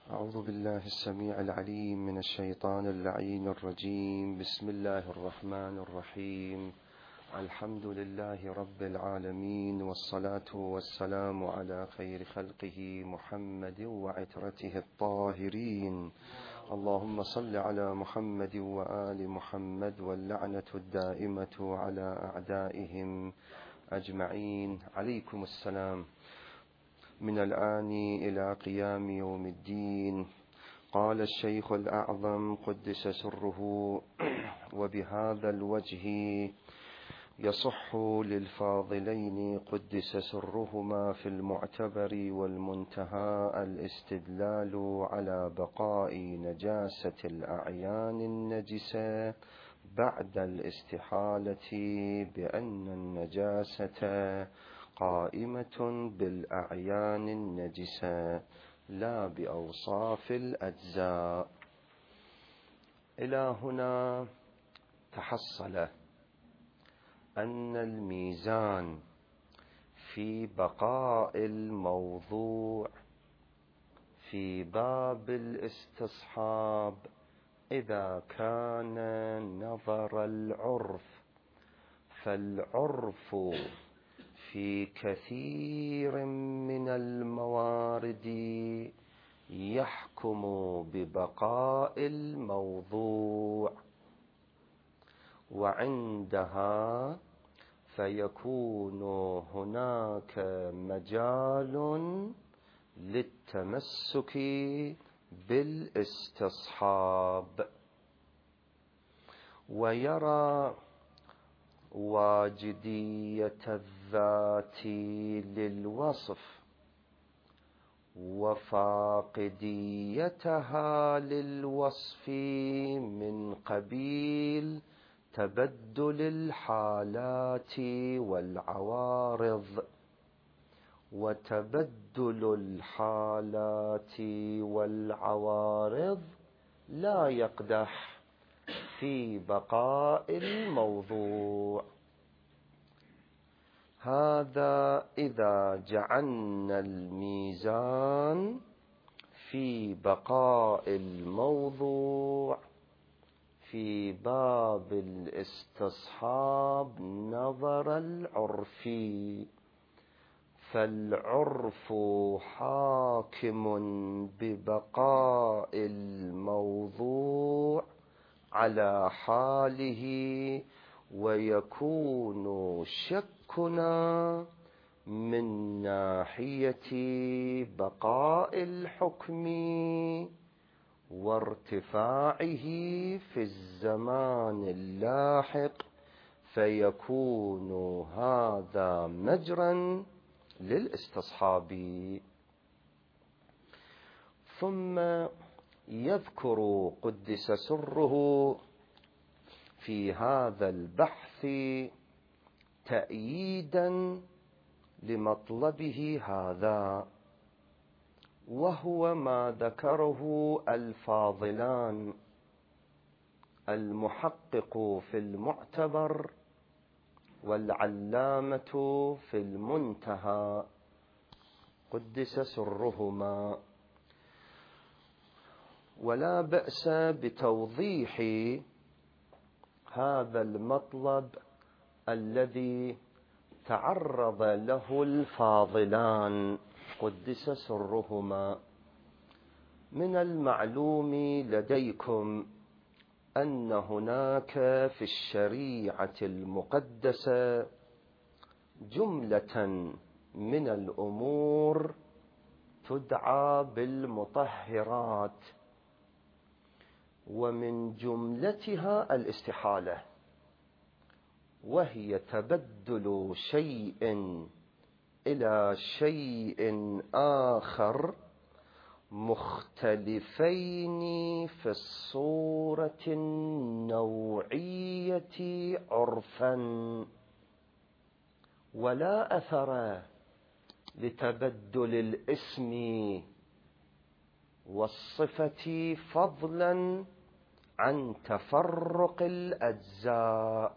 أعوذ بالله السميع العليم من الشيطان اللعين الرجيم. بسم الله الرحمن الرحيم. الحمد لله رب العالمين، والصلاة والسلام على خير خلقه محمد وعترته الطاهرين. اللهم صل على محمد وآل محمد، واللعنة الدائمة على أعدائهم أجمعين. عليكم السلام. من الآن إلى قيام يوم الدين. قال الشيخ الأعظم قدس سره: وبهذا الوجه يصح للفاضلين قدس سرهما في المعتبر والمنتهى الاستدلال على بقاء نجاسة الأعيان النجسة بعد الاستحالة بأن النجاسة قائمة بالأعيان النجسة لا بأوصاف الأجزاء. إلى هنا تحصل أن الميزان في بقاء الموضوع في باب الاستصحاب إذا كان نظر العرف، فالعرف في كثير من الموارد يحكم ببقاء الموضوع، وعندها فيكون هناك مجال للتمسك بالاستصحاب. ويرى واجدية الذات للوصف وفاقديتها للوصف من قبيل تبدل الحالات والعوارض، وتبدل الحالات والعوارض لا يقدح في بقاء الموضوع. هذا إذا جعلنا الميزان في بقاء الموضوع في باب الاستصحاب نظر العرف، فالعرف حاكم ببقاء الموضوع على حاله، ويكون شكنا من ناحية بقاء الحكم وارتفاعه في الزمان اللاحق، فيكون هذا مجرا للاستصحاب. ثم يذكر قدس سره في هذا البحث تأييدا لمطلبه هذا، وهو ما ذكره الفاضلان المحقق في المعتبر والعلامة في المنتهى قدس سرهما. ولا بأس بتوضيح هذا المطلب الذي تعرض له الفاضلان قدس سرهما. من المعلوم لديكم أن هناك في الشريعة المقدسة جملة من الأمور تدعى بالمطهرات، ومن جملتها الاستحالة، وهي تبدل شيء إلى شيء آخر مختلفين في الصورة النوعية عرفا، ولا أثر لتبدل الاسم والصفة فضلا عن تفرق الأجزاء،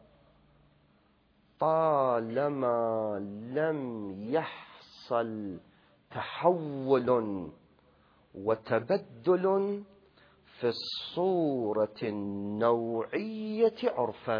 طالما لم يحصل تحول وتبدل في الصورة النوعية عرفا،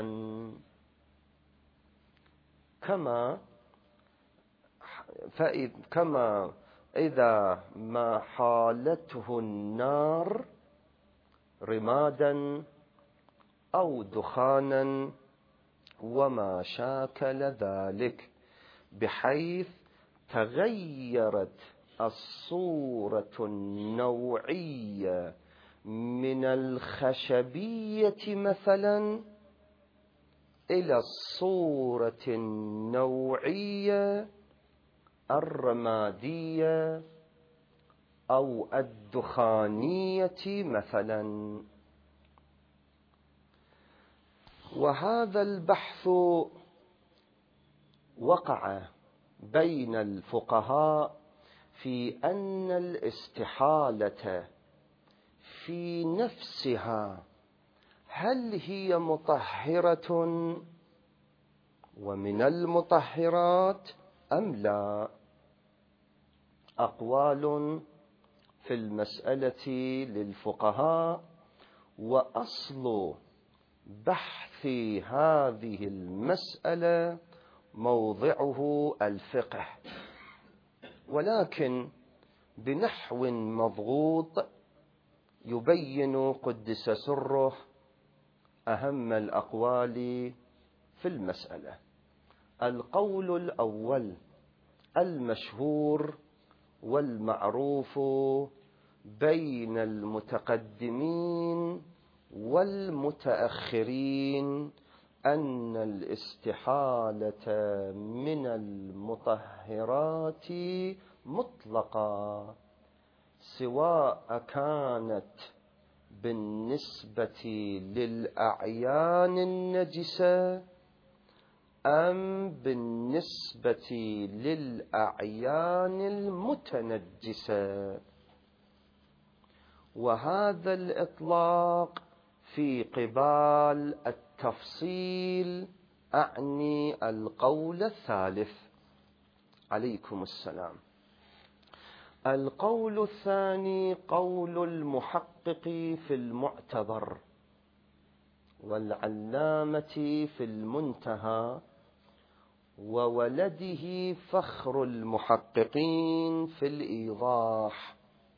كما إذا ما حالته النار رمادا أو دخانا وما شاكل ذلك، بحيث تغيرت الصورة النوعية من الخشبية مثلا إلى الصورة النوعية الرمادية أو الدخانية مثلا. وهذا البحث وقع بين الفقهاء في أن الاستحالة في نفسها هل هي مطهرة ومن المطهرات أم لا. أقوال في المسألة للفقهاء، وأصل بحث هذه المسألة موضعه الفقه، ولكن بنحو مضغوط يبين قدس سره أهم الأقوال في المسألة. القول الأول المشهور والمعروف بين المتقدمين والمتأخرين أن الاستحالة من المطهرات مطلقة، سواء كانت بالنسبة للأعيان النجسة أم بالنسبة للأعيان المتنجسة. وهذا الإطلاق في قبال التفصيل، أعني القول الثالث. عليكم السلام. القول الثاني قول المحقق في المعتبر والعلامة في المنتهى وولده فخر المحققين في الإيضاح،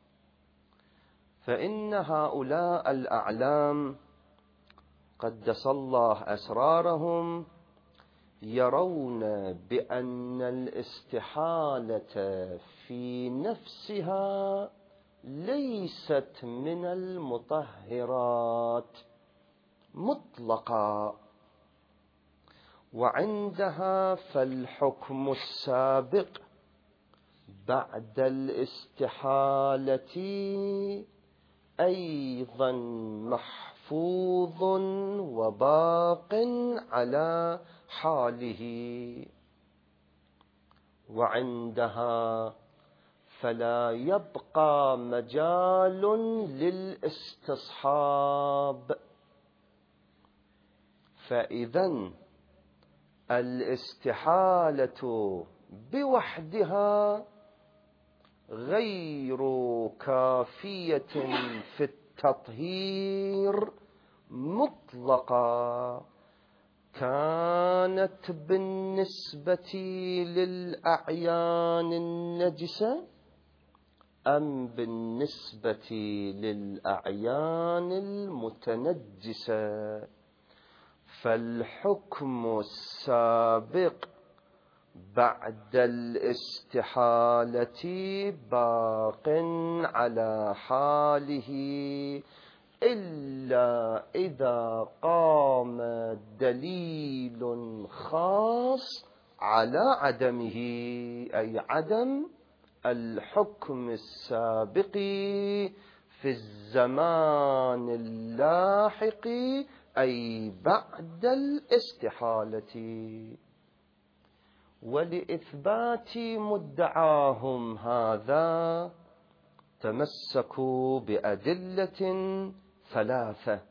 فإن هؤلاء الأعلام قدس الله أسرارهم يرون بأن الاستحالة في نفسها ليست من المطهرات مطلقا، وعندها فالحكم السابق بعد الاستحالة أيضا محفوظ وباق على حاله، وعندها فلا يبقى مجال للاستصحاب. فإذا الاستحالة بوحدها غير كافية في التطهير مطلقا، كانت بالنسبة للأعيان النجسة أم بالنسبة للأعيان المتنجسة. فالحكم السابق بعد الاستحالة باق على حاله، إلا إذا قام دليل خاص على عدمه، أي عدم الحكم السابق في الزمان اللاحق أي بعد الاستحالة. ولإثبات مدعاهم هذا تمسكوا بأدلة ثلاثة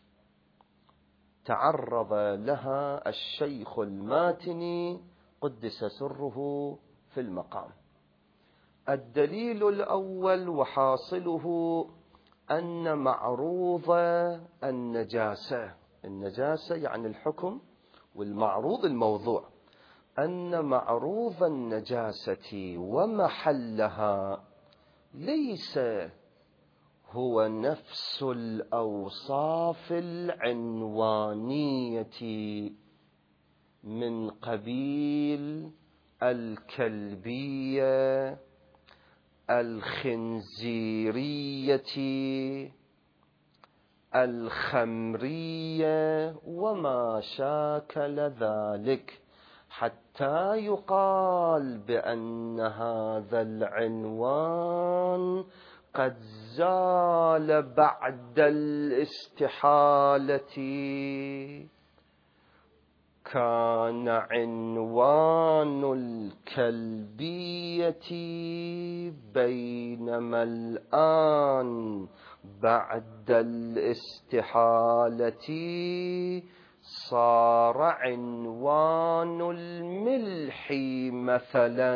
تعرض لها الشيخ الماتني قدس سره في المقام. الدليل الأول وحاصله أن معروض النجاسة يعني الحكم، والمعروض الموضوع، أن معروض النجاسة ومحلها ليس هو نفس الأوصاف العنوانية من قبيل الكلبية، الخنزيرية، الخمرية وما شاكل ذلك، حتى يقال بأن هذا العنوان قد زال بعد الاستحالة. كان عنوان الكلبية، بينما الآن بعد الاستحالة صار عنوان الملح مثلا،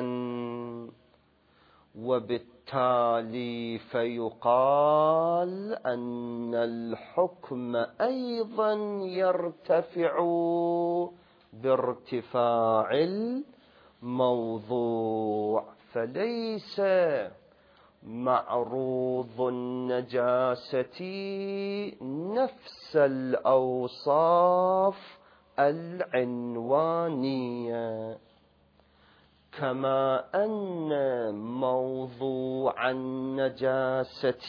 وبالتالي فيقال أن الحكم أيضا يرتفع بارتفاع الموضوع، فليس معروض النجاسة نفس الأوصاف العنوانية، كما أن موضوع النجاسة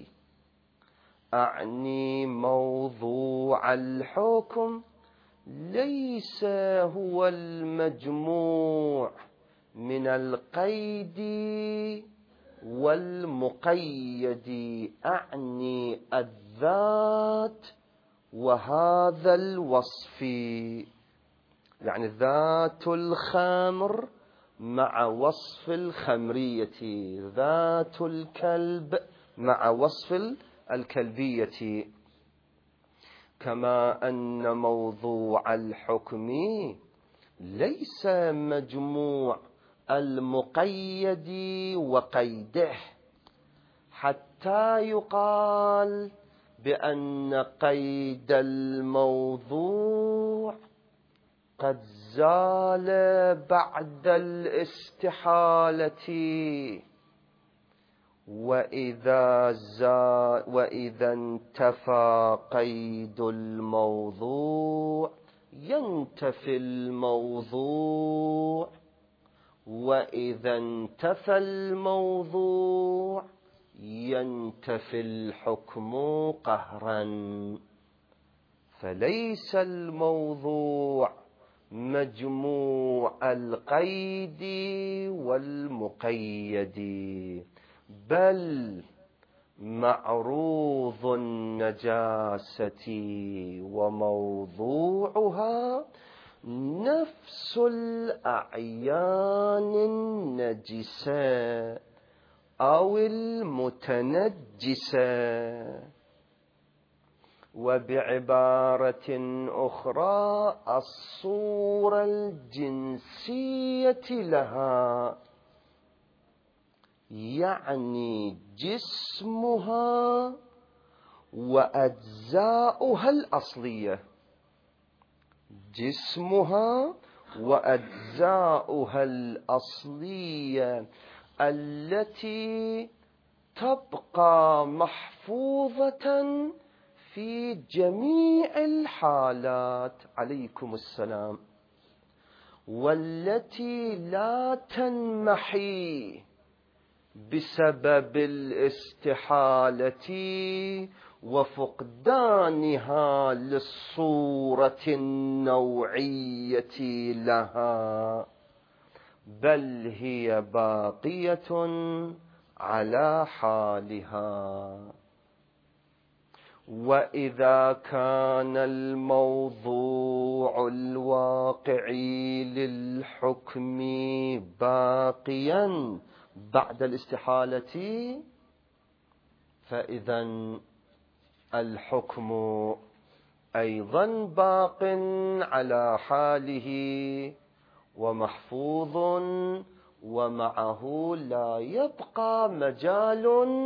أعني موضوع الحكم ليس هو المجموع من القيد والمقيد، أعني الذات وهذا الوصف، يعني ذات الخمر مع وصف الخمرية، ذات الكلب مع وصف الكلبية، كما أن موضوع الحكم ليس مجموع المقيد وقيده، حتى يقال بأن قيد الموضوع قد زال بعد الاستحالة، وإذا انتفى قيد الموضوع ينتفي الموضوع، وإذا انتفى الموضوع ينتفي الحكم قهرا. فليس الموضوع مجموع القيد والمقيد، بل معروض النجاسة وموضوعها نفس الأعيان النجسة أو المتنجسة، وبعبارة أخرى الصورة الجنسية لها، يعني جسمها وأجزاؤها الأصلية، جسمها وأجزاؤها الأصلية التي تبقى محفوظة في جميع الحالات، عليكم السلام، والتي لا تنمحي بسبب الاستحالة وفقدانها للصورة النوعية لها، بل هي باقية على حالها. وإذا كان الموضوع الواقعي للحكم باقيا بعد الاستحالة، فإذا الحكم أيضا باق على حاله ومحفوظ ومعه لا يبقى مجال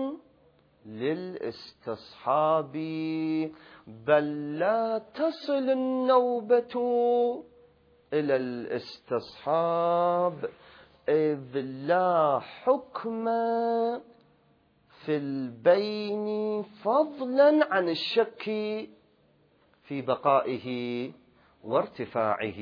للاستصحاب، بل لا تصل النوبة إلى الاستصحاب، إذ لا حكم في البين فضلا عن الشك في بقائه وارتفاعه.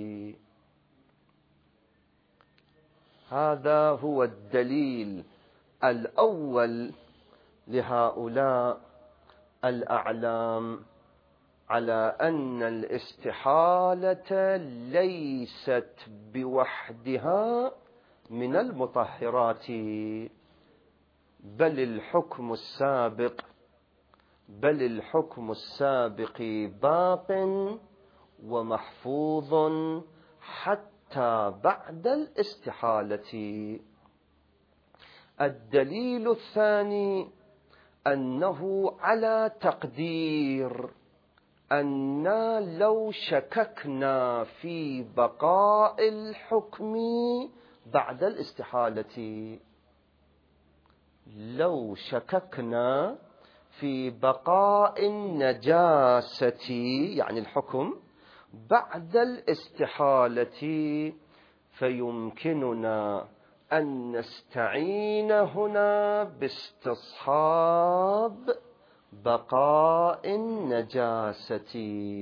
هذا هو الدليل الأول لهؤلاء الأعلام على أن الاستحالة ليست بوحدها من المطهرات، بل الحكم السابق باق ومحفوظ حتى بعد الاستحالة. الدليل الثاني أنه على تقدير أن لو شككنا في بقاء الحكم بعد الاستحالة، لو شككنا في بقاء النجاسة يعني الحكم بعد الاستحالة، فيمكننا أن نستعين هنا باستصحاب بقاء النجاسة.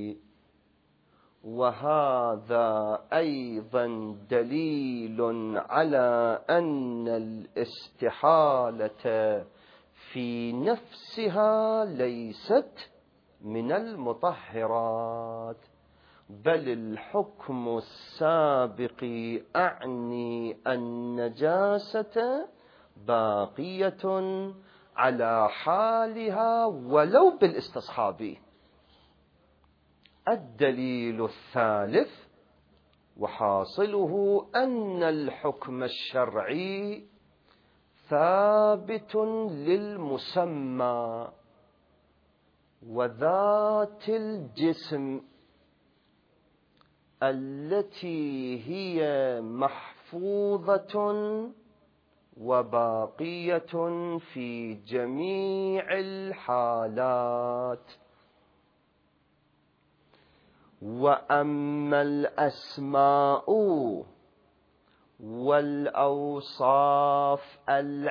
وهذا أيضا دليل على أن الاستحالة في نفسها ليست من المطهرات، بل الحكم السابق أعني النجاسة باقية على حالها ولو بالاستصحاب. الدليل الثالث وحاصله أن الحكم الشرعي ثابت للمسمى وذات الجسم التي هي محفوظة وباقية في جميع الحالات. وأما الأسماء والأوصاف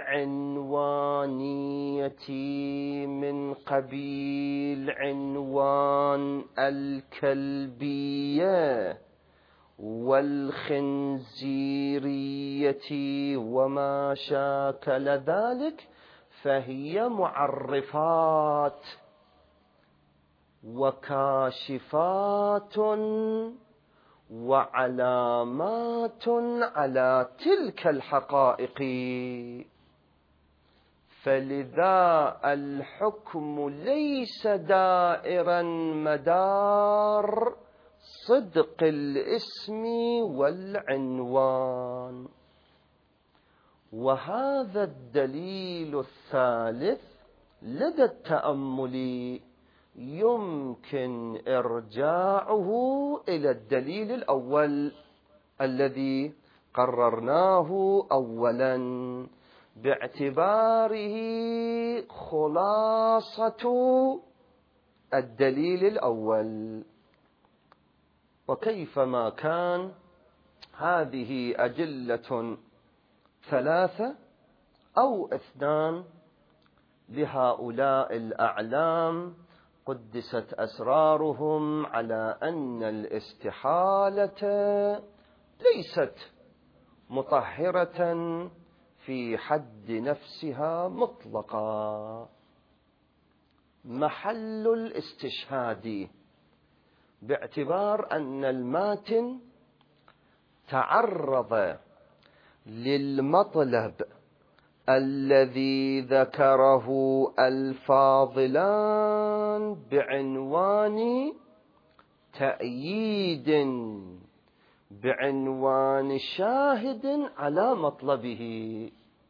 العنوانية من قبيل عنوان الكلبية والخنزيرية وما شاكل ذلك، فهي معرفات وكاشفات وعلامات على تلك الحقائق، فلذا الحكم ليس دائرا مدار صدق الاسم والعنوان. وهذا الدليل الثالث لدى التأمل يمكن إرجاعه إلى الدليل الأول الذي قررناه أولا باعتباره خلاصة الدليل الأول. وكيفما كان هذه أدلة ثلاثة أو اثنان لهؤلاء الأعلام قدست أسرارهم على أن الاستحالة ليست مطهرة في حد نفسها مطلقا. محل الاستشهاد باعتبار أن الماتن تعرض للمطلب الذي ذكره الفاضلان بعنوان تأييد، بعنوان شاهد على مطلبه،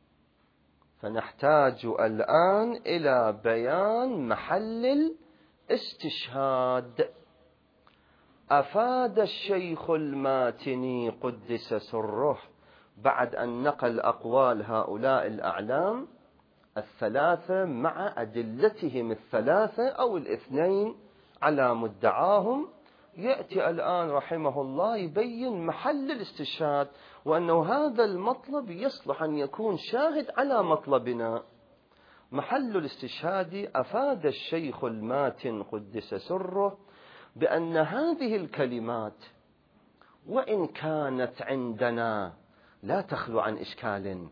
فنحتاج الآن إلى بيان محل الاستشهاد. أفاد الشيخ الماتني قدس سره بعد أن نقل أقوال هؤلاء الأعلام الثلاثة مع أدلتهم الثلاثة أو الاثنين على مدعاهم، يأتي الآن رحمه الله يبين محل الاستشهاد، وأنه هذا المطلب يصلح أن يكون شاهد على مطلبنا. محل الاستشهاد أفاد الشيخ الماتن قدس سره بأن هذه الكلمات وإن كانت عندنا لا تخلو عن إشكال،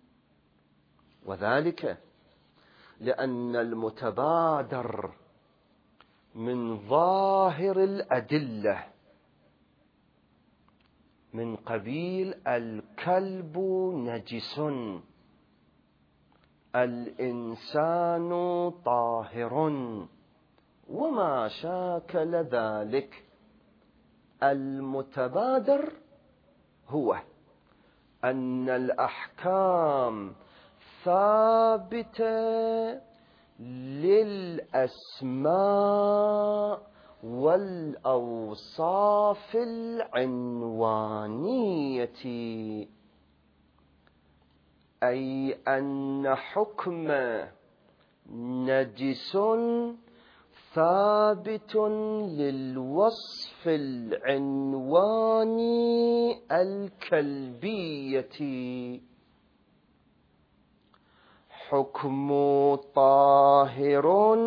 وذلك لأن المتبادر من ظاهر الأدلة من قبيل الكلب نجس، الإنسان طاهر، وما شاكل ذلك، المتبادر هو أن الأحكام ثابتة للأسماء والأوصاف العنوانية، أي أن حكم نجس ثابت للوصف العنواني الكلبية، حكم طاهر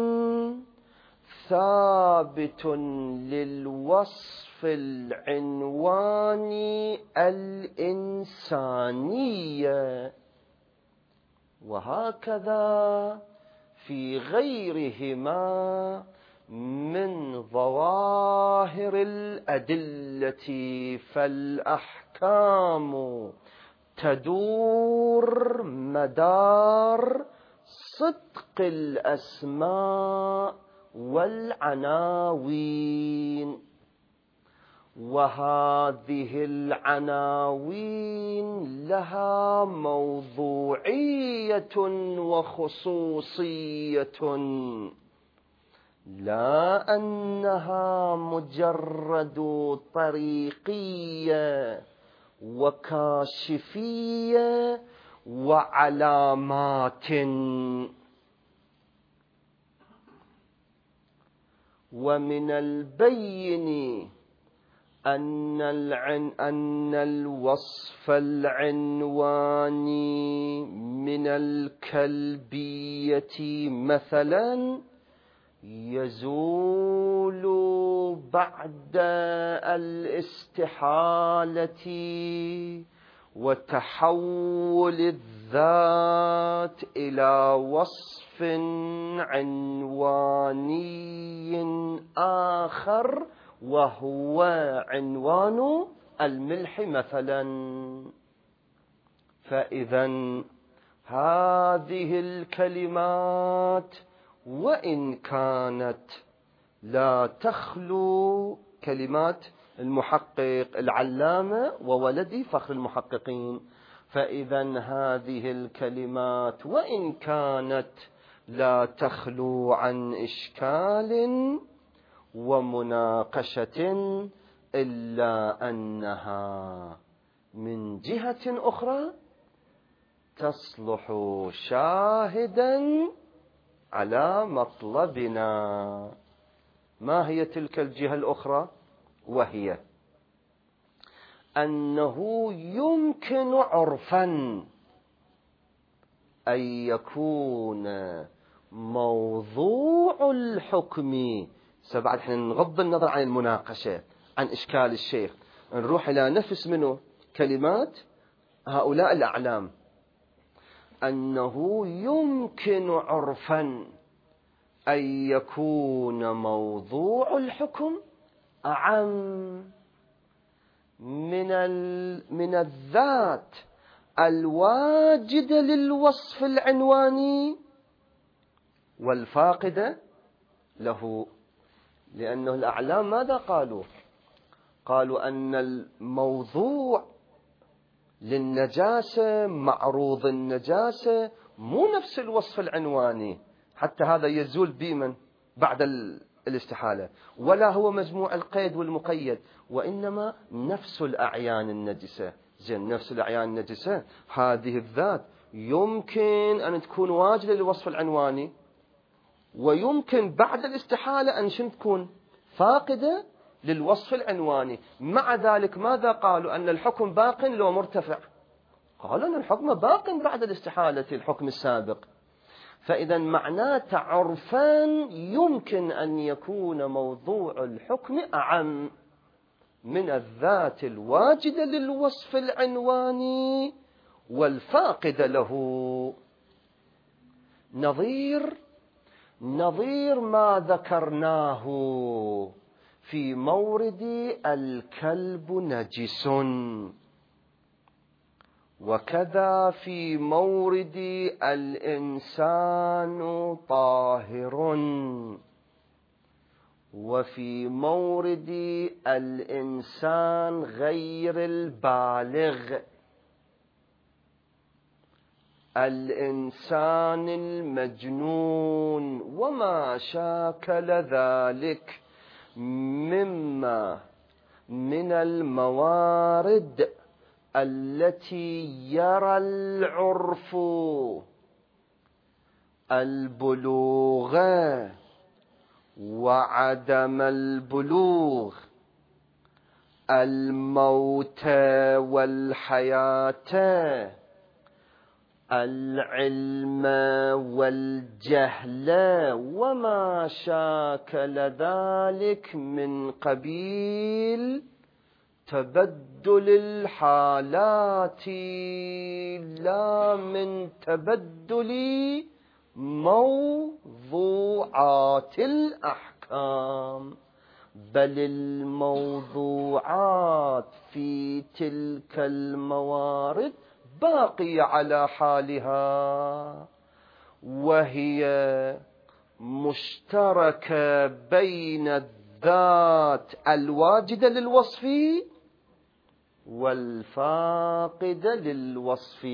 ثابت للوصف العنواني الإنسانية، وهكذا في غيرهما من ظواهر الأدلة، فالأحكام تدور مدار صدق الأسماء والعناوين، وهذه العناوين لها موضوعية وخصوصية، لا أنها مجرد طريقية وكاشفية وعلامات. ومن البين أن الوصف العنواني من الكلبية مثلا يزول بعد الاستحالة وتحول الذات إلى وصف عنواني آخر، وهو عنوان الملح مثلا. فإذا هذه الكلمات وإن كانت لا تخلو، كلمات المحقق العلامة وولدي فخر المحققين، فإذا هذه الكلمات وإن كانت لا تخلو عن إشكال ومناقشة، إلا أنها من جهة أخرى تصلح شاهدا على مطلبنا. ما هي تلك الجهة الأخرى؟ وهي أنه يمكن عرفا أن يكون موضوع الحكم، سبعد احنا نغض النظر عن المناقشة عن إشكال الشيخ، نروح إلى نفس منه كلمات هؤلاء الأعلام، أنه يمكن عرفا أن يكون موضوع الحكم أعم من الذات الواجدة للوصف العنواني والفاقدة له. لأنه الأعلام ماذا قالوا؟ قالوا أن الموضوع للنجاسة، معروض النجاسة، مو نفس الوصف العنواني، حتى هذا يزول بمن بعد الاستحالة، ولا هو مجموع القيد والمقيد، وإنما نفس الأعيان النجسة، زين نفس الأعيان النجسة هذه الذات يمكن أن تكون واجدة للوصف العنواني، ويمكن بعد الاستحالة أن تكون فاقدة للوصف العنواني. مع ذلك ماذا قالوا؟ أن الحكم باق لو مرتفع، قالوا أن الحكم باق بعد الاستحالة الحكم السابق. فإذا معناته عرفا يمكن أن يكون موضوع الحكم أعم من الذات الواجدة للوصف العنواني والفاقدة له. نظير ما ذكرناه في مورد الكلب نجس، وكذا في مورد الإنسان طاهر، وفي مورد الإنسان غير البالغ، الإنسان المجنون، وما شاكل ذلك مما من الموارد التي يرى العرف البلوغ وعدم البلوغ، الموت والحياة، العلم والجهل، وما شاكل ذلك من قبيل تبدل الحالات، لا من تبدل موضوعات الأحكام، بل الموضوعات في تلك الموارد باقية على حالها، وهي مشتركة بين الذات الواجدة للوصف والفاقدة للوصف.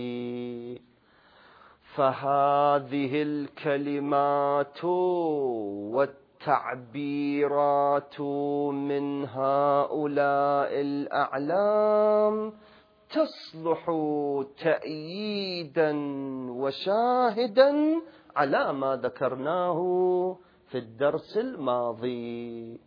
فهذه الكلمات والتعبيرات من هؤلاء الأعلام تصلح تأييدا وشاهدا على ما ذكرناه في الدرس الماضي.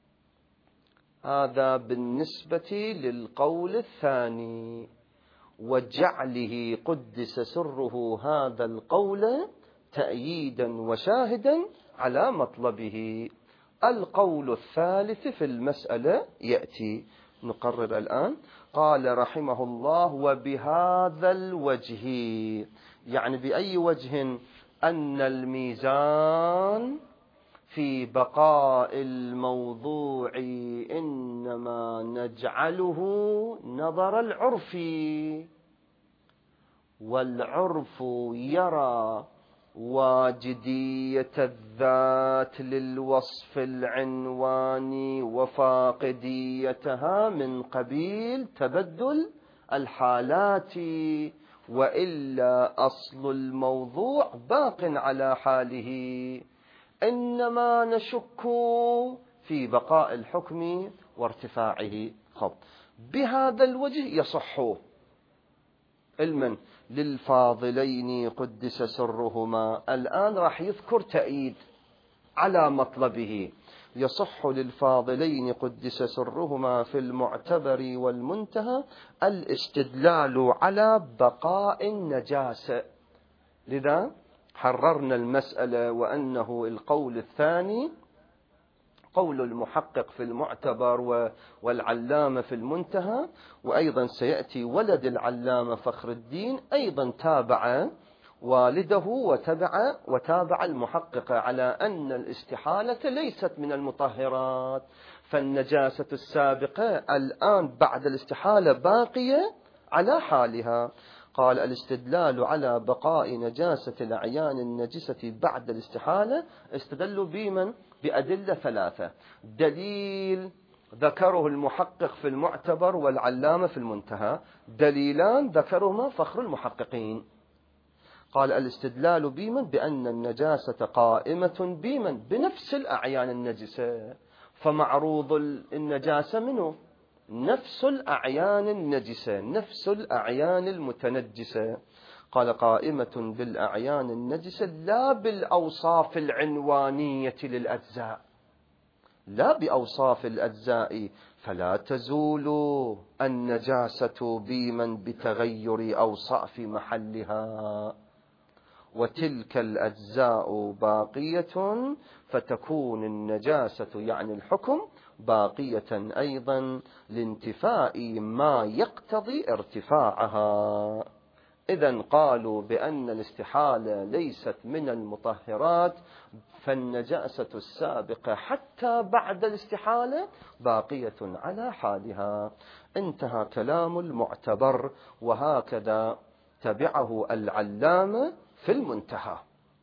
هذا بالنسبة للقول الثاني، وجعله قدس سره هذا القول تأييدا وشاهدا على مطلبه. القول الثالث في المسألة يأتي، نقرر الآن. قال رحمه الله: وبهذا الوجه، يعني بأي وجه؟ أن الميزان في بقاء الموضوع إنما نجعله نظر العرف، والعرف يرى واجدية الذات للوصف العنواني وفاقديتها من قبيل تبدل الحالات، وإلا أصل الموضوع باق على حاله، إنما نشك في بقاء الحكم وارتفاعه. بهذا الوجه يصح علما للفاضلين قدس سرهما. الآن راح يذكر تأييد على مطلبه. يصح للفاضلين قدس سرهما في المعتبر والمنتهى الاستدلال على بقاء النجاسة. لذا حررنا المسألة، وأنه القول الثاني قول المحقق في المعتبر والعلامة في المنتهى، وأيضا سيأتي ولد العلامة فخر الدين أيضا تابع والده وتابع المحقق على أن الاستحالة ليست من المطهرات، فالنجاسة السابقة الآن بعد الاستحالة باقية على حالها. قال: الاستدلال على بقاء نجاسة الأعيان النجسة بعد الاستحالة استدلوا بأدلة ثلاثة. دليل ذكره المحقق في المعتبر والعلامة في المنتهى، دليلان ذكرهما فخر المحققين. قال: الاستدلال بأن النجاسة قائمة بنفس الأعيان النجسة، فمعروض النجاسة منه نفس الأعيان النجسة، نفس الأعيان المتنجسة. قال قائمة بالأعيان النجسة لا بالأوصاف العنوانية للأجزاء، لا بأوصاف الأجزاء، فلا تزول النجاسة بيما بتغير أوصاف محلها، وتلك الأجزاء باقية، فتكون النجاسة يعني الحكم باقية أيضا لانتفاء ما يقتضي ارتفاعها. إذن قالوا بأن الاستحالة ليست من المطهرات، فالنجاسة السابقة حتى بعد الاستحالة باقية على حالها. انتهى كلام المعتبر، وهكذا تبعه العلامة في المنتهى.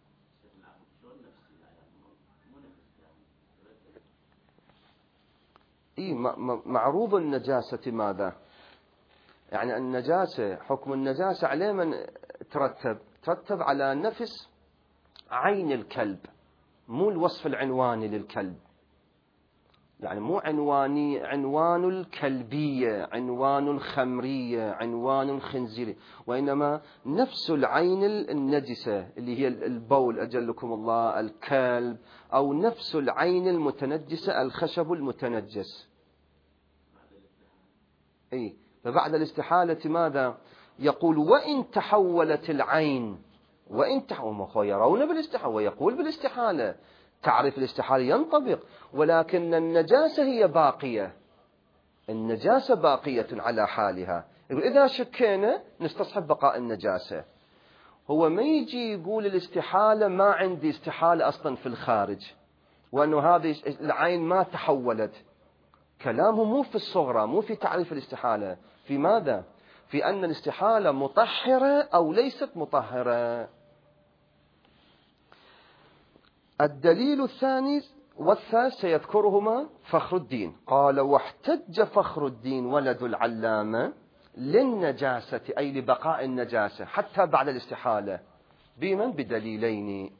معروض النجاسة ماذا؟ يعني النجاسة، حكم النجاسة عليه من ترتب على نفس عين الكلب، مو الوصف العنواني للكلب، يعني مو عنوان الكلبية، عنوان الخمرية، عنوان الخنزيرية، وإنما نفس العين النجسة اللي هي البول أجلكم الله، الكلب، أو نفس العين المتنجسة الخشب المتنجس. فبعد الاستحالة ماذا يقول؟ وإن تحولت العين، يرون بالاستحالة ويقول بالاستحالة، تعرف الاستحالة ينطبق، ولكن النجاسة هي باقية، النجاسة باقية على حالها. يقول إذا شكينا نستصحب بقاء النجاسة. هو ما يجي يقول الاستحالة ما عندي استحالة أصلا في الخارج، وأنه هذه العين ما تحولت. كلامه مو في الصغرى، مو في تعريف الاستحالة، في ماذا؟ في أن الاستحالة مطهرة أو ليست مطهرة. الدليل الثاني والثالث سيذكرهما فخر الدين. قال واحتج فخر الدين ولد العلامة للنجاسة، أي لبقاء النجاسة حتى بعد الاستحالة، بمن؟ بدليلين: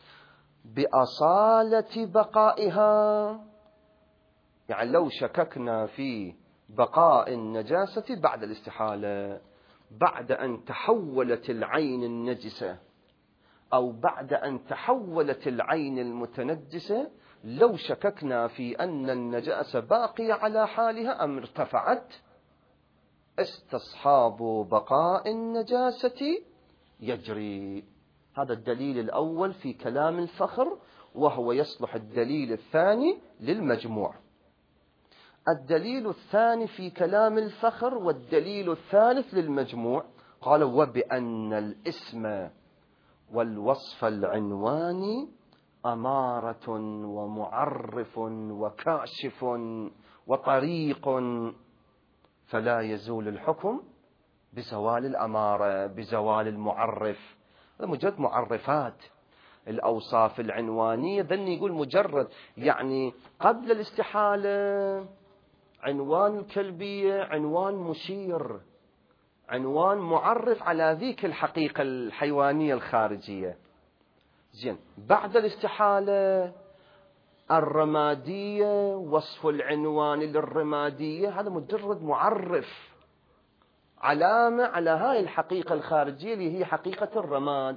بأصالة بقائها، يعني لو شككنا في بقاء النجاسة بعد الاستحالة، بعد أن تحولت العين النجسة أو بعد أن تحولت العين المتنجسة، لو شككنا في أن النجاسة باقية على حالها أم ارتفعت، استصحاب بقاء النجاسة يجري. هذا الدليل الأول في كلام الفخر، وهو يصلح الدليل الثاني للمجموع. الدليل الثاني في كلام الفخر والدليل الثالث للمجموع، قال وبأن الاسم والوصف العنواني أمارة ومعرف وكاشف وطريق، فلا يزول الحكم بزوال الأمارة، بزوال المعرف. هذا مجرد معرفات. الأوصاف العنوانية ذني يقول مجرد، يعني قبل الاستحالة عنوان الكلبية عنوان مشير، عنوان معرف على ذيك الحقيقة الحيوانية الخارجية. زين، بعد الاستحالة الرمادية، وصف العنوان للرمادية، هذا مجرد معرف، علامة على هاي الحقيقة الخارجية اللي هي حقيقة الرماد.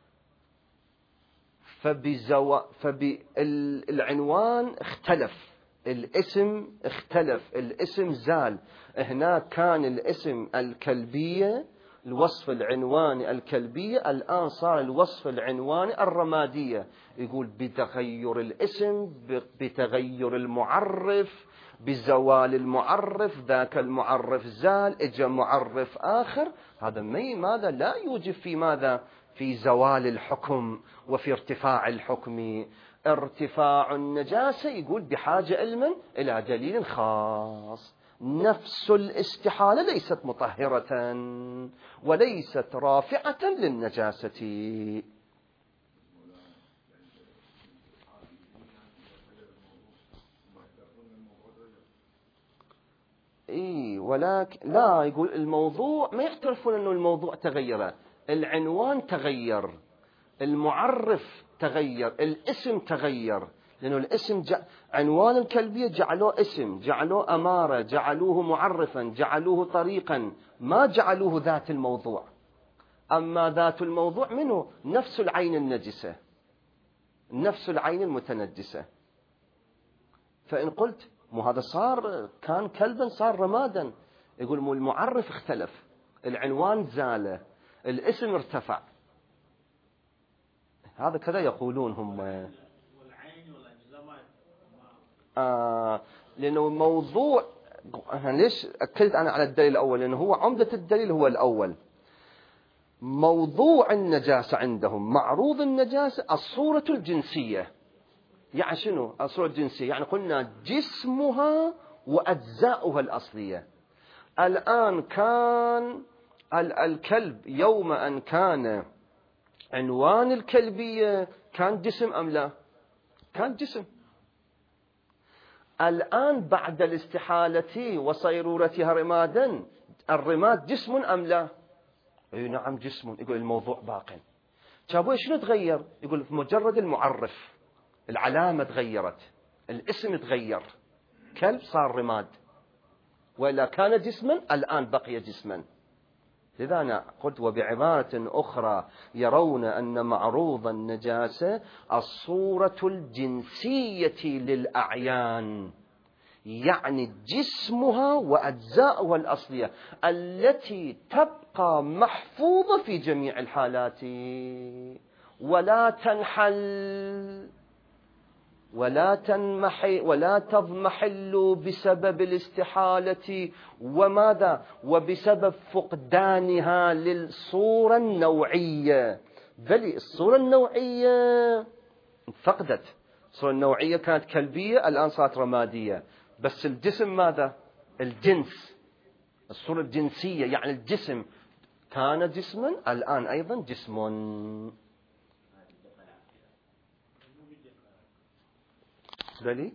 فالعنوان اختلف، الاسم اختلف، الاسم زال. هناك كان الاسم الكلبية، الوصف العنواني الكلبية، الآن صار الوصف العنواني الرمادية. يقول بتغير الاسم، بتغير المعرف، بزوال المعرف، ذاك المعرف زال، اجى معرف آخر. هذا ماذا لا يوجب في ماذا؟ في زوال الحكم وفي ارتفاع الحكم. ارتفاع النجاسة يقول بحاجة علما إلى دليل خاص. نفس الاستحالة ليست مطهرة وليست رافعة للنجاسة. ولكن لا، يقول الموضوع ما يعترفون أنه الموضوع تغير، العنوان تغير، المعرف تغير، الاسم تغير، لأنه الاسم عنوان الكلبية جعلوه اسم، جعلوه أمارة، جعلوه معرفا، جعلوه طريقا، ما جعلوه ذات الموضوع. أما ذات الموضوع منه نفس العين النجسة، نفس العين المتنجسة. فإن قلت مو هذا صار كان كلبا صار رمادا، يقول مو المعرف اختلف، العنوان زال، الاسم ارتفع. هذا كذا يقولون هم. لأنه موضوع، ليش أكدت أنا على الدليل الأول؟ لأنه هو عمدة الدليل هو الأول. موضوع النجاسة عندهم، معروض النجاسة الصورة الجنسية. يعني شنو الصورة الجنسية؟ يعني قلنا جسمها وأجزاؤها الأصلية. الآن كان الكلب يوم أن كان عنوان الكلبية كان جسم أم لا؟ كان جسم. الآن بعد الاستحالة وصيرورتها رمادا، الرماد جسم أم لا؟ أي نعم جسم. يقول الموضوع باق. شابوي شنو تغير؟ يقول مجرد المعرف، العلامة تغيرت، الاسم تغير، كلب صار رماد، وإلا كان جسما الآن بقي جسما. لذا أنا قلت وبعبارة أخرى يرون أن معروض النجاسة الصورة الجنسية للأعيان، يعني جسمها وأجزاؤها الأصلية التي تبقى محفوظة في جميع الحالات ولا تنحل ولا تنمحي ولا تضمحل بسبب الاستحالة، وماذا؟ وبسبب فقدانها للصورة النوعية. بل الصورة النوعية فقدت، الصورة النوعية كانت كلبية الآن صارت رمادية، بس الجسم ماذا؟ الجنس، الصورة الجنسية، يعني الجسم كان جسما الآن أيضا جسم. بلي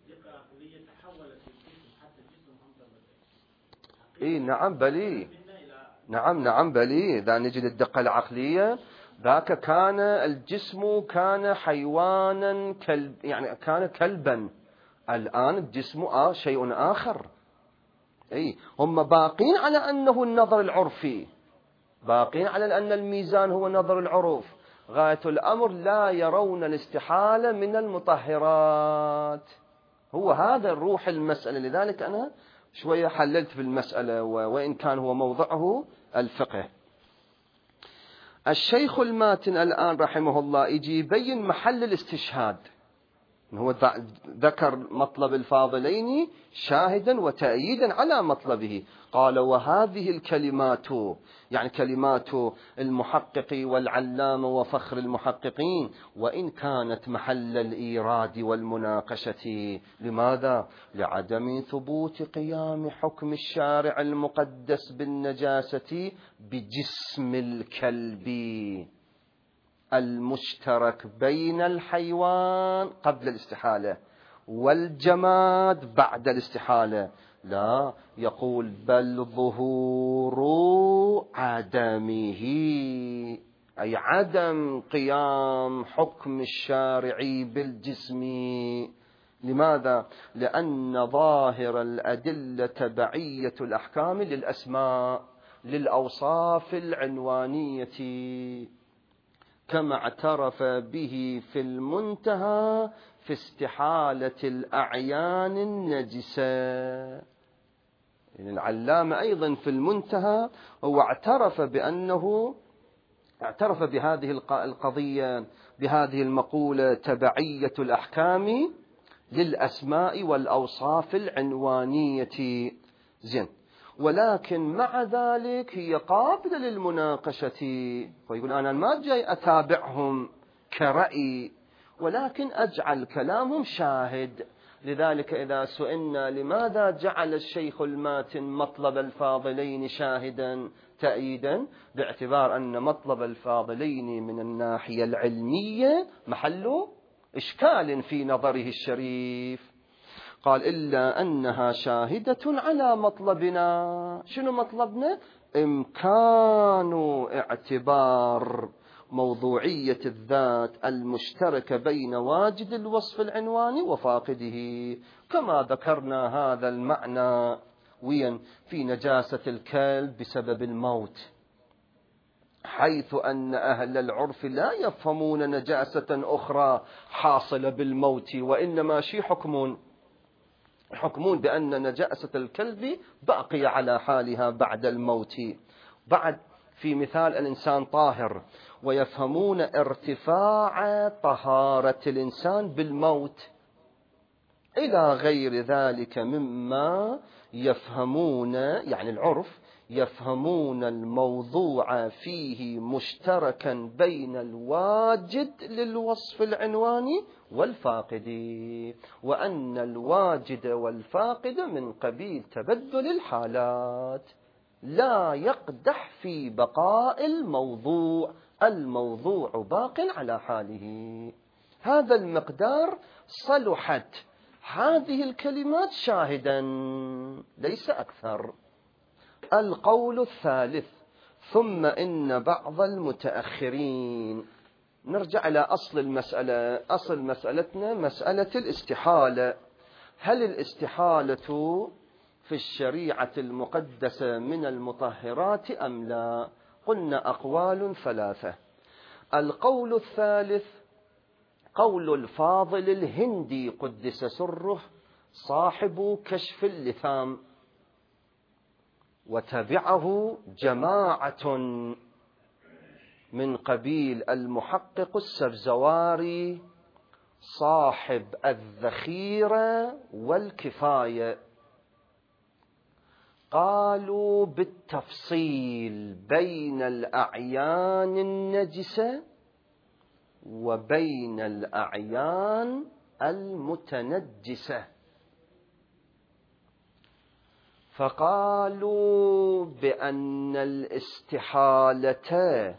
إيه نعم بلي، نعم بلي. إذا نجد الدقة العقلية، ذاك كان الجسم كان حيوانا كلب، يعني كان كلبا، الآن الجسم شيء آخر. أي هم باقين على أنه النظر العرفي، باقين على أن الميزان هو نظر العروف. غاية الأمر لا يرون الاستحالة من المطهرات. هو هذا الروح المسألة. لذلك أنا شوية حللت في المسألة، وإن كان هو موضعه الفقه. الشيخ الماتن الآن رحمه الله يجي يبين محل الاستشهاد. هو ذكر مطلب الفاضلين شاهدا وتأييدا على مطلبه. قال وهذه الكلمات، يعني كلمات المحقق والعلامة وفخر المحققين، وإن كانت محل الإيراد والمناقشة. لماذا؟ لعدم ثبوت قيام حكم الشارع المقدس بالنجاسة بجسم الكلب المشترك بين الحيوان قبل الاستحالة والجماد بعد الاستحالة. لا، يقول بل ظهور عدمه، أي عدم قيام حكم الشارع بالجسم. لماذا؟ لأن ظاهر الأدلة تبعية الأحكام للأسماء، للأوصاف العنوانية، كما اعترف به في المنتهى في استحالة الأعيان النجسة. يعني العلامة أيضا في المنتهى هو اعترف بهذه القضية، بهذه المقولة تبعية الأحكام للأسماء والأوصاف العنوانية. زين، ولكن مع ذلك هي قابلة للمناقشة. ويقول أنا ما جاي أتابعهم كرأي، ولكن أجعل كلامهم شاهد. لذلك إذا سئلنا لماذا جعل الشيخ الماتن مطلب الفاضلين شاهدا تأييدا، باعتبار أن مطلب الفاضلين من الناحية العلمية محل إشكال في نظره الشريف. قال إلا أنها شاهدة على مطلبنا. شنو مطلبنا؟ إمكان اعتبار موضوعية الذات المشتركة بين واجد الوصف العنواني وفاقده، كما ذكرنا هذا المعنى وين في نجاسة الكلب بسبب الموت، حيث أن أهل العرف لا يفهمون نجاسة أخرى حاصلة بالموت، وإنما يحكمون بأن نجاسة الكلب باقية على حالها بعد الموت. بعد في مثال الإنسان طاهر، ويفهمون ارتفاع طهارة الإنسان بالموت، إلى غير ذلك مما يفهمون، يعني العرف يفهمون الموضوع فيه مشتركا بين الواجد للوصف العنواني والفاقد، وأن الواجد والفاقد من قبيل تبدل الحالات، لا يقدح في بقاء الموضوع باق على حاله. هذا المقدار صلحت هذه الكلمات شاهدا ليس أكثر. القول الثالث: ثم إن بعض المتأخرين. نرجع إلى أصل المسألة. أصل مسألتنا مسألة الاستحالة. هل الاستحالة في الشريعة المقدسة من المطهرات أم لا؟ قلنا أقوال ثلاثة. القول الثالث قول الفاضل الهندي قدس سره صاحب كشف اللثام، وتبعه جماعة من قبيل المحقق السبزواري صاحب الذخيرة والكفاية. قالوا بالتفصيل بين الأعيان النجسة وبين الأعيان المتنجسة، فقالوا بأن الاستحالة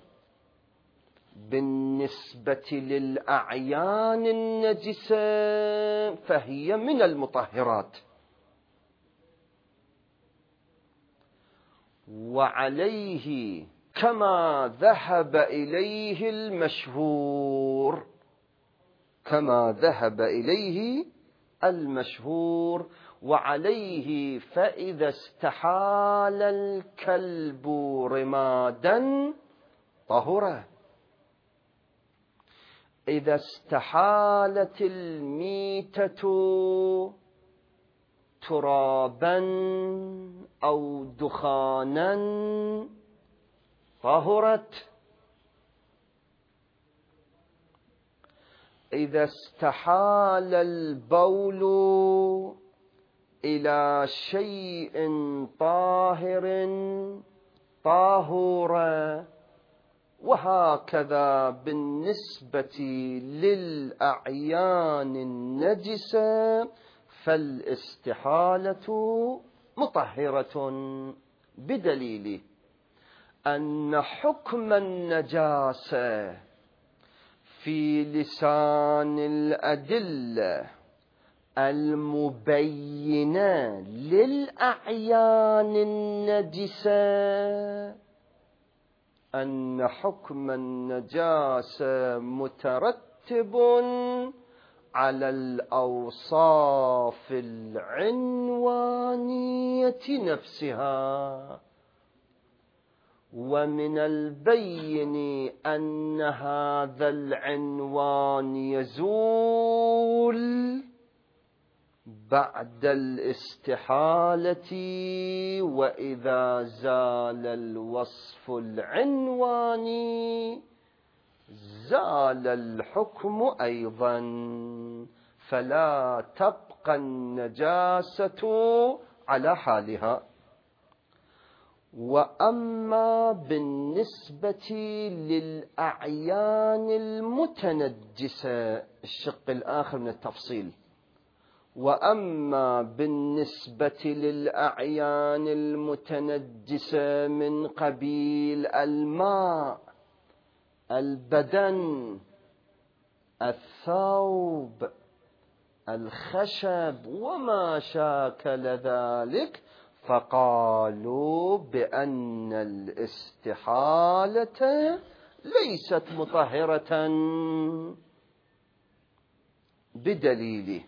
بالنسبة للأعيان النجسة فهي من المطهرات، وعليه كما ذهب إليه المشهور، وعليه فإذا استحال الكلب رمادا طهر، إذا استحالت الميتة ترابا أو دخانا طهرت، إذا استحال البول إلى شيء طاهر طاهر، وهكذا بالنسبة للأعيان النجسة فالاستحالة مطهرة، بدليل أن حكم النجاسة في لسان الأدلة المبينة للأعيان النجسة أن حكم النجاسة مترتب على الأوصاف العنوانية نفسها، ومن البين أن هذا العنوان يزول بعد الاستحالة، وإذا زال الوصف العنواني زال الحكم أيضا، فلا تبقى النجاسة على حالها. وأما بالنسبة للأعيان المتنجسة، الشق الآخر من التفصيل، وأما بالنسبة للأعيان المتنجسة من قبيل الماء، البدن، الثوب، الخشب وما شاكل ذلك، فقالوا بأن الاستحالة ليست مطهرة بدليل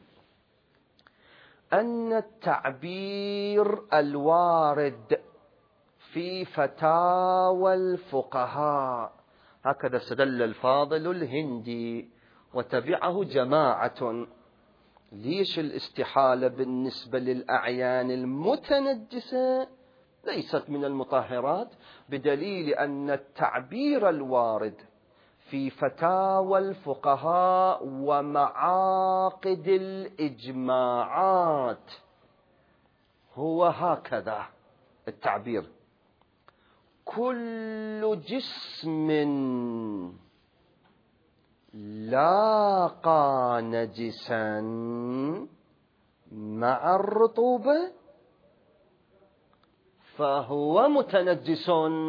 أن التعبير الوارد في فتاوى الفقهاء، هكذا استدل الفاضل الهندي وتبعه جماعة. ليش الاستحالة بالنسبة للأعيان المتنجسة ليست من المطهرات؟ بدليل أن التعبير الوارد في فتاوى الفقهاء ومعاقد الإجماعات هو هكذا التعبير: كل جسم لاقى نجسا مع الرطوبة فهو متنجس.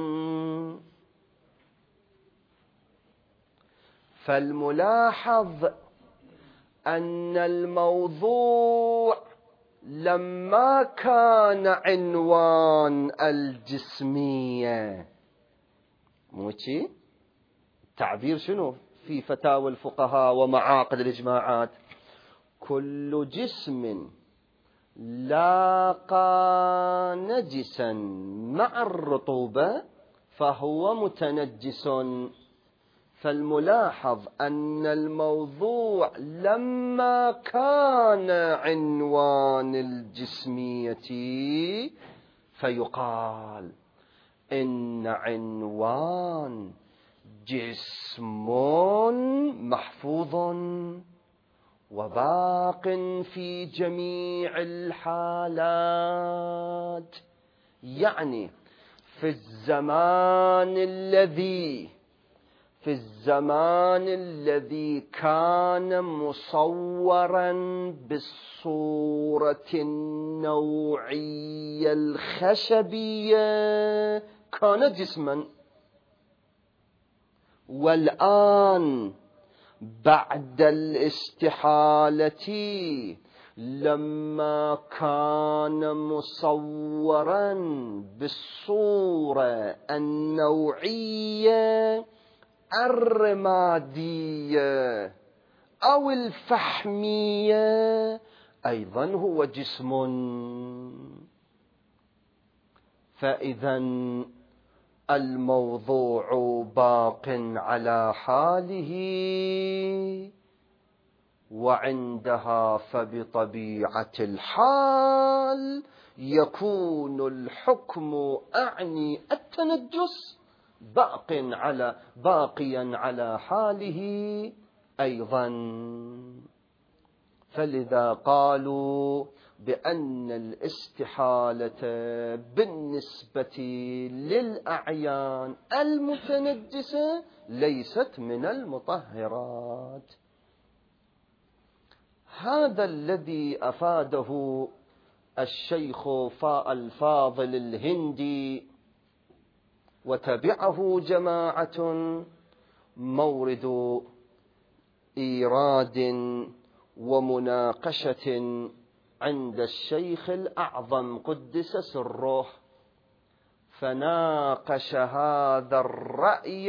فالملاحظ أن الموضوع لما كان عنوان الجسمية، موشي تعبير شنو في فتاوى الفقهاء ومعاقد الإجماعات؟ كل جسم لاقى نجسا مع الرطوبة فهو متنجس. فالملاحظ أن الموضوع لما كان عنوان الجسمية فيقال إن عنوان جسم محفوظ وباق في جميع الحالات. يعني في الزمان الذي كان مصورا بالصورة النوعية الخشبية كان جسما، والآن بعد الاستحالة لما كان مصورا بالصورة النوعية الرمادية أو الفحمية أيضا هو جسم. فإذا الموضوع باق على حاله، وعندها فبطبيعة الحال يكون الحكم أعني التنجس باقيا على حاله أيضا. فلذا قالوا بأن الاستحالة بالنسبة للأعيان المتنجسة ليست من المطهرات. هذا الذي أفاده الشيخ الفاضل الهندي وتبعه جماعة مورد إيراد ومناقشة عند الشيخ الأعظم قدس سره، فناقش هذا الرأي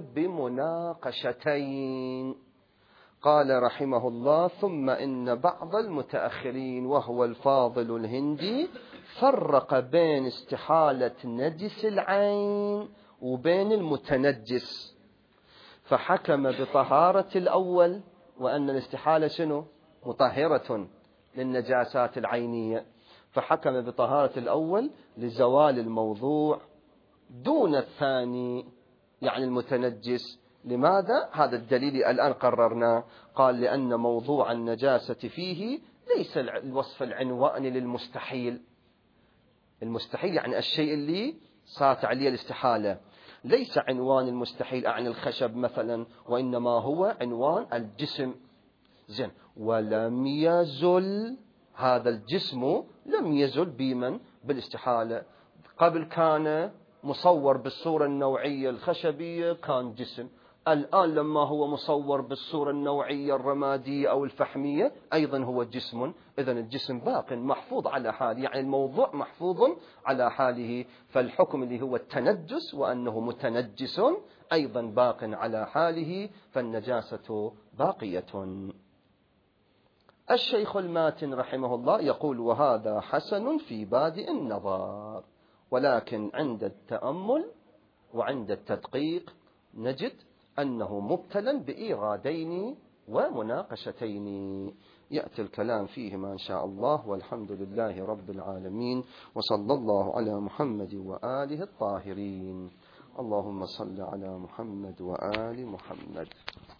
بمناقشتين. قال رحمه الله: ثم إن بعض المتأخرين وهو الفاضل الهندي فرق بين استحالة نجس العين وبين المتنجس، فحكم بطهارة الأول وأن الاستحالة شنو؟ مطهرة للنجاسات العينية، فحكم بطهارة الأول لزوال الموضوع دون الثاني يعني المتنجس. لماذا؟ هذا الدليل الآن قررناه. قال: لأن موضوع النجاسة فيه ليس الوصف العنواني للمستحيل. المستحيل يعني الشيء اللي صارت عليه الاستحالة، ليس عنوان المستحيل عن الخشب مثلا، وإنما هو عنوان الجسم. زين، ولم يزل هذا الجسم لم يزل بمن؟ بالاستحالة. قبل كان مصور بالصورة النوعية الخشبية كان جسم، الآن لما هو مصور بالصورة النوعية الرمادية أو الفحمية أيضا هو جسم، إذن الجسم باق محفوظ على حاله، يعني الموضوع محفوظ على حاله، فالحكم اللي هو التنجس وأنه متنجس أيضا باق على حاله، فالنجاسة باقية. الشيخ الماتن رحمه الله يقول: وهذا حسن في بادئ النظر، ولكن عند التأمل وعند التدقيق نجد أنه مبتلى بإيرادين ومناقشتين، يأتي الكلام فيهما إن شاء الله. والحمد لله رب العالمين، وصلى الله على محمد وآله الطاهرين. اللهم صل على محمد وآل محمد.